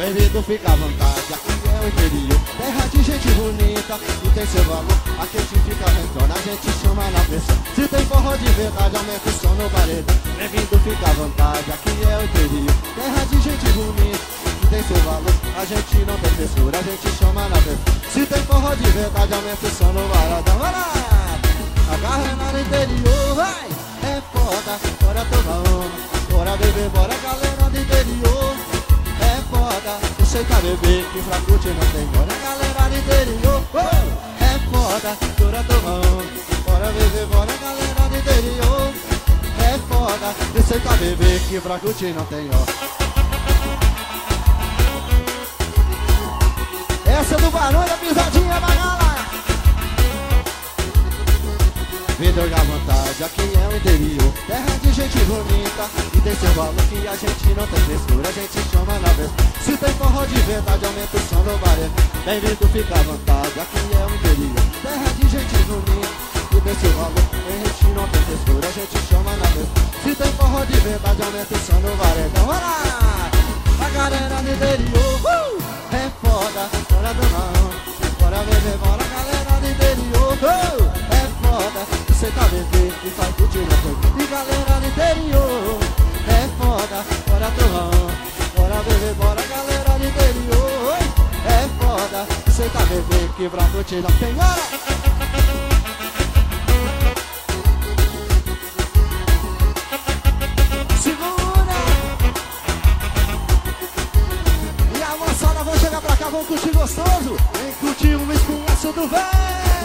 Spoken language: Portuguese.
Bem-vindo, fica à vontade, aqui é o interior. Terra de gente bonita e tem seu valor. Aqui a gente fica ventona, a gente chama na pressão. Se tem forró de verdade, aumenta o som no paredão. Bem-vindo, fica à vontade, aqui é o interior. Terra de gente bonita e tem seu valor. A gente não tem frescura, a gente chama na pressão. Se tem forró de verdade, aumenta o som no paredão. Vai lá! Agarra no interior, vai! É foda, bora tomar uma, bora beber, bora galera do interior. É foda, você tá bebê, que pra curtir não tem. Bora galera do interior, oh! É foda, bora tomar uma, bora beber, bora galera do interior. É foda, você tá bebê, que pra curtir não tem, ó. Essa é do Barulho, a pisadinha da galera. Vida à vontade, aqui é o interior. Terra de gente bonita e tem seu valor, que a gente não tem frescura, a gente chama na vez. Se tem forró de verdade, aumenta o som no barulho. Bem-vindo, fica à vontade, aqui é o interior. Terra de gente bonita e tem seu valor, a gente não tem frescura, a gente chama na vez. Se tem forró de verdade, aumenta o som no barulho. Então vai lá! A galera do interior, é foda, bora tomar uma, bora beber, bora galera do interior, é foda, você tá bebê e faz curtir na frente. E galera do interior, é foda, bora tomar uma, bora beber, bora galera do interior, é foda, você tá bebê que pra curtir não tem hora. Vamos curtir gostoso, vem curtir um espinhaço do véi.